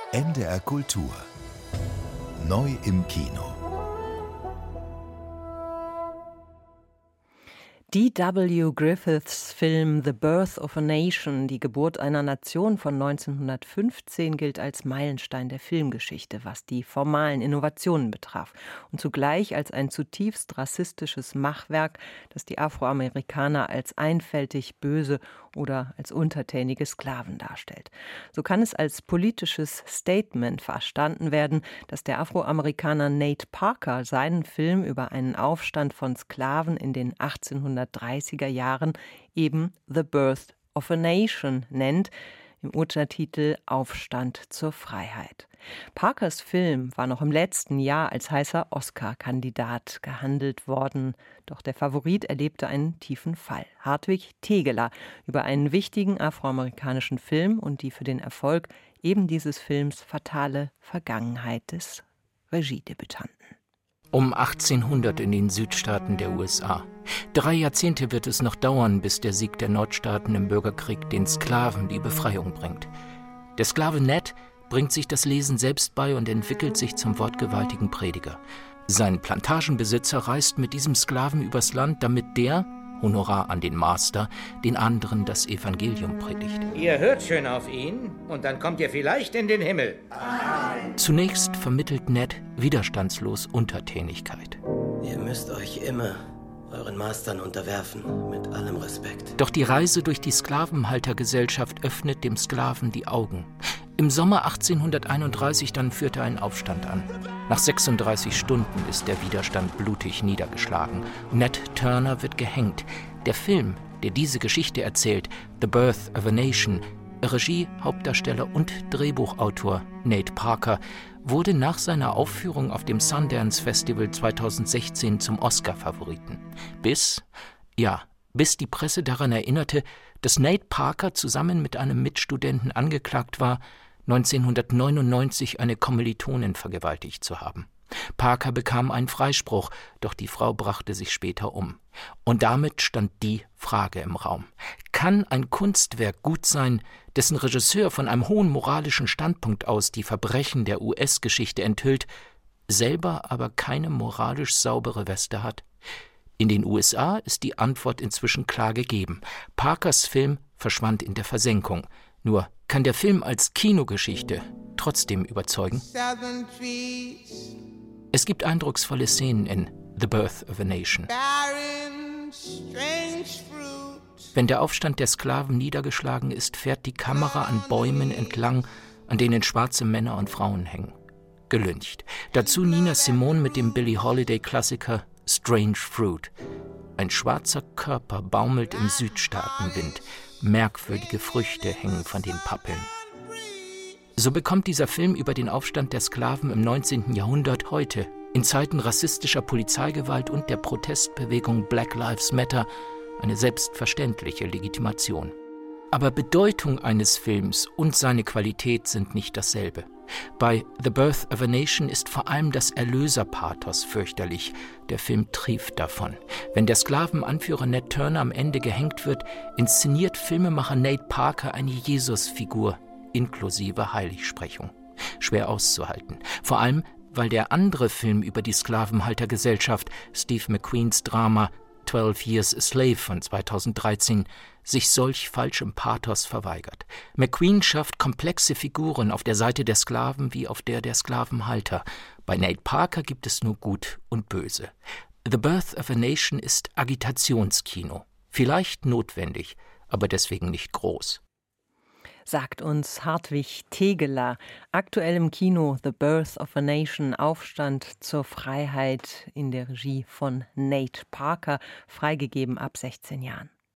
NDR Kultur. Neu im Kino. D.W. Griffiths Film The Birth of a Nation, die Geburt einer Nation von 1915, gilt als Meilenstein der Filmgeschichte, was die formalen Innovationen betraf, und zugleich als ein zutiefst rassistisches Machwerk, das die Afroamerikaner als einfältig, böse oder als untertänige Sklaven darstellt. So kann es als politisches Statement verstanden werden, dass der Afroamerikaner Nate Parker seinen Film über einen Aufstand von Sklaven in den 1830er Jahren eben The Birth of a Nation nennt, im Untertitel Aufstand zur Freiheit. Parkers Film war noch im letzten Jahr als heißer Oscar-Kandidat gehandelt worden, doch der Favorit erlebte einen tiefen Fall. Hartwig Tegeler über einen wichtigen afroamerikanischen Film und die für den Erfolg eben dieses Films fatale Vergangenheit des Regiedebütanten. Um 1800 in den Südstaaten der USA. 3 Jahrzehnte wird es noch dauern, bis der Sieg der Nordstaaten im Bürgerkrieg den Sklaven die Befreiung bringt. Der Sklave Ned bringt sich das Lesen selbst bei und entwickelt sich zum wortgewaltigen Prediger. Sein Plantagenbesitzer reist mit diesem Sklaven übers Land, damit der, Honorar an den Master, den anderen das Evangelium predigt. Ihr hört schön auf ihn und dann kommt ihr vielleicht in den Himmel. Zunächst vermittelt Ned widerstandslos Untertänigkeit. Ihr müsst euch immer euren Mastern unterwerfen, mit allem Respekt. Doch die Reise durch die Sklavenhaltergesellschaft öffnet dem Sklaven die Augen. Im Sommer 1831 dann führt er einen Aufstand an. Nach 36 Stunden ist der Widerstand blutig niedergeschlagen. Ned Turner wird gehängt. Der Film, der diese Geschichte erzählt, The Birth of a Nation, Regie, Hauptdarsteller und Drehbuchautor Nate Parker, wurde nach seiner Aufführung auf dem Sundance Festival 2016 zum Oscar-Favoriten. Bis die Presse daran erinnerte, dass Nate Parker zusammen mit einem Mitstudenten angeklagt war, 1999 eine Kommilitonin vergewaltigt zu haben. Parker bekam einen Freispruch, doch die Frau brachte sich später um. Und damit stand die Frage im Raum: Kann ein Kunstwerk gut sein, dessen Regisseur von einem hohen moralischen Standpunkt aus die Verbrechen der US-Geschichte enthüllt, selber aber keine moralisch saubere Weste hat? In den USA ist die Antwort inzwischen klar gegeben. Parkers Film verschwand in der Versenkung. Nur kann der Film als Kinogeschichte trotzdem überzeugen? Es gibt eindrucksvolle Szenen in The Birth of a Nation. Wenn der Aufstand der Sklaven niedergeschlagen ist, fährt die Kamera an Bäumen entlang, an denen schwarze Männer und Frauen hängen. Gelyncht. Dazu Nina Simone mit dem Billie Holiday-Klassiker Strange Fruit. Ein schwarzer Körper baumelt im Südstaatenwind. Merkwürdige Früchte hängen von den Pappeln. So bekommt dieser Film über den Aufstand der Sklaven im 19. Jahrhundert heute, in Zeiten rassistischer Polizeigewalt und der Protestbewegung Black Lives Matter, eine selbstverständliche Legitimation. Aber Bedeutung eines Films und seine Qualität sind nicht dasselbe. Bei The Birth of a Nation ist vor allem das Erlöserpathos fürchterlich. Der Film trieft davon. Wenn der Sklavenanführer Ned Turner am Ende gehängt wird, inszeniert Filmemacher Nate Parker eine Jesusfigur, inklusive Heiligsprechung. Schwer auszuhalten. Vor allem, weil der andere Film über die Sklavenhaltergesellschaft, Steve McQueens Drama 12 Years a Slave von 2013, sich solch falschem Pathos verweigert. McQueen schafft komplexe Figuren auf der Seite der Sklaven wie auf der Sklavenhalter. Bei Nate Parker gibt es nur Gut und Böse. The Birth of a Nation ist Agitationskino. Vielleicht notwendig, aber deswegen nicht groß. Sagt uns Hartwig Tegeler. Aktuell im Kino The Birth of a Nation, Aufstand zur Freiheit in der Regie von Nate Parker, freigegeben ab 16 Jahren.